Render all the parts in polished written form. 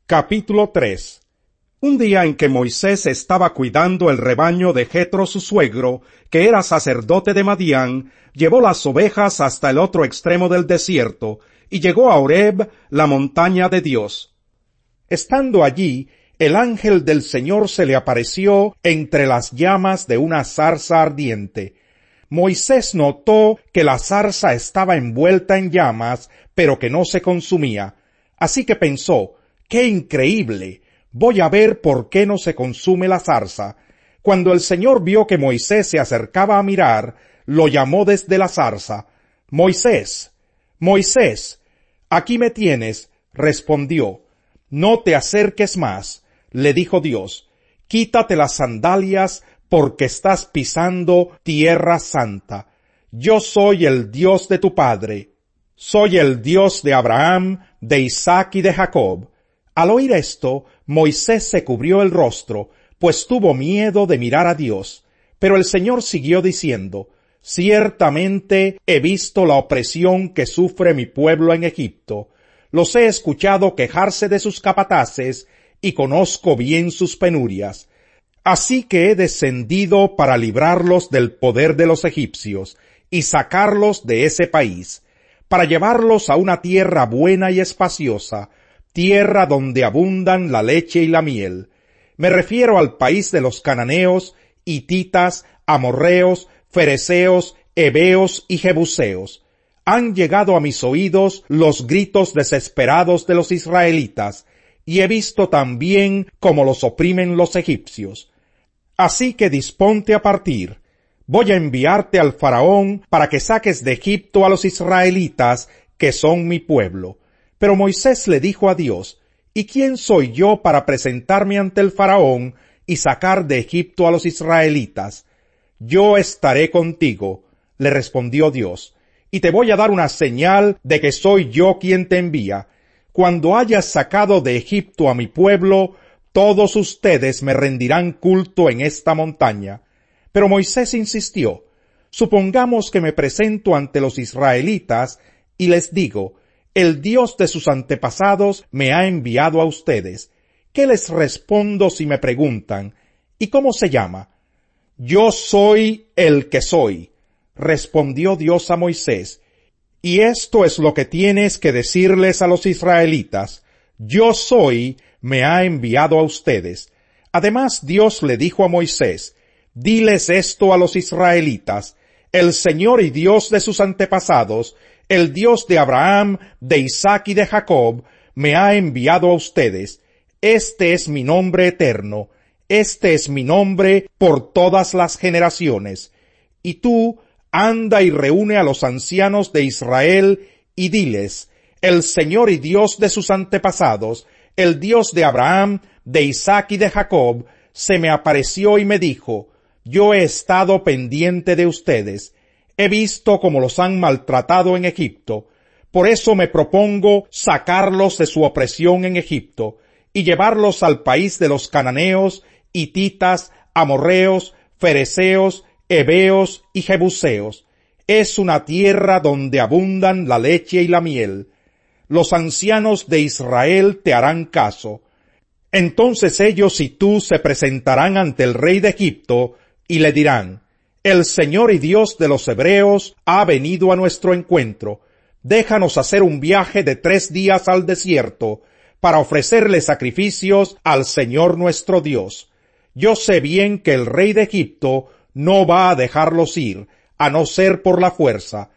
Capítulo 3. Un día en que Moisés estaba cuidando el rebaño de Jetro su suegro, que era sacerdote de Madián, llevó las ovejas hasta el otro extremo del desierto, y llegó a Horeb, la montaña de Dios. Estando allí, el ángel del Señor se le apareció entre las llamas de una zarza ardiente. Moisés notó que la zarza estaba envuelta en llamas, pero que no se consumía. Así que pensó: ¡qué increíble! Voy a ver por qué no se consume la zarza. Cuando el Señor vio que Moisés se acercaba a mirar, lo llamó desde la zarza. «Moisés, Moisés». «Aquí me tienes», respondió. «No te acerques más», le dijo Dios. «Quítate las sandalias, porque estás pisando tierra santa. Yo soy el Dios de tu padre. Soy el Dios de Abraham, de Isaac y de Jacob». Al oír esto, Moisés se cubrió el rostro, pues tuvo miedo de mirar a Dios. Pero el Señor siguió diciendo: «Ciertamente he visto la opresión que sufre mi pueblo en Egipto. Los he escuchado quejarse de sus capataces y conozco bien sus penurias. Así que he descendido para librarlos del poder de los egipcios y sacarlos de ese país, para llevarlos a una tierra buena y espaciosa, tierra donde abundan la leche y la miel. Me refiero al país de los cananeos, hititas, amorreos, fereceos, heveos y jebuseos. Han llegado a mis oídos los gritos desesperados de los israelitas, y he visto también cómo los oprimen los egipcios. Así que disponte a partir. Voy a enviarte al faraón para que saques de Egipto a los israelitas, que son mi pueblo». Pero Moisés le dijo a Dios: «¿Y quién soy yo para presentarme ante el faraón y sacar de Egipto a los israelitas?» «Yo estaré contigo», le respondió Dios, «y te voy a dar una señal de que soy yo quien te envía. Cuando hayas sacado de Egipto a mi pueblo, todos ustedes me rendirán culto en esta montaña». Pero Moisés insistió: «Supongamos que me presento ante los israelitas y les digo: el Dios de sus antepasados me ha enviado a ustedes. ¿Qué les respondo si me preguntan: ¿y cómo se llama?» «Yo soy el que soy», respondió Dios a Moisés. «Y esto es lo que tienes que decirles a los israelitas: Yo soy me ha enviado a ustedes». Además Dios le dijo a Moisés: «Diles esto a los israelitas: el Señor y Dios de sus antepasados, el Dios de Abraham, de Isaac y de Jacob, me ha enviado a ustedes. Este es mi nombre eterno, este es mi nombre por todas las generaciones. Y tú, anda y reúne a los ancianos de Israel, y diles: el Señor y Dios de sus antepasados, el Dios de Abraham, de Isaac y de Jacob, se me apareció y me dijo: yo he estado pendiente de ustedes. He visto cómo los han maltratado en Egipto. Por eso me propongo sacarlos de su opresión en Egipto y llevarlos al país de los cananeos, hititas, amorreos, fereceos, heveos y jebuseos. Es una tierra donde abundan la leche y la miel. Los ancianos de Israel te harán caso. Entonces ellos y tú se presentarán ante el rey de Egipto y le dirán: el Señor y Dios de los hebreos ha venido a nuestro encuentro. Déjanos hacer un viaje de 3 días al desierto para ofrecerle sacrificios al Señor nuestro Dios. Yo sé bien que el rey de Egipto no va a dejarlos ir, a no ser por la fuerza.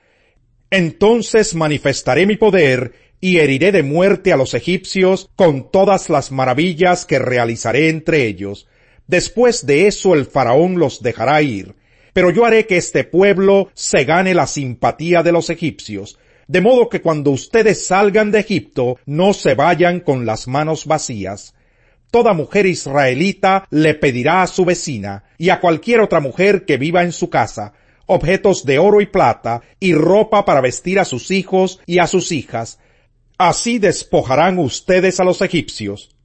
Entonces manifestaré mi poder y heriré de muerte a los egipcios con todas las maravillas que realizaré entre ellos. Después de eso el faraón los dejará ir. Pero yo haré que este pueblo se gane la simpatía de los egipcios, de modo que cuando ustedes salgan de Egipto no se vayan con las manos vacías. Toda mujer israelita le pedirá a su vecina y a cualquier otra mujer que viva en su casa objetos de oro y plata y ropa para vestir a sus hijos y a sus hijas. Así despojarán ustedes a los egipcios.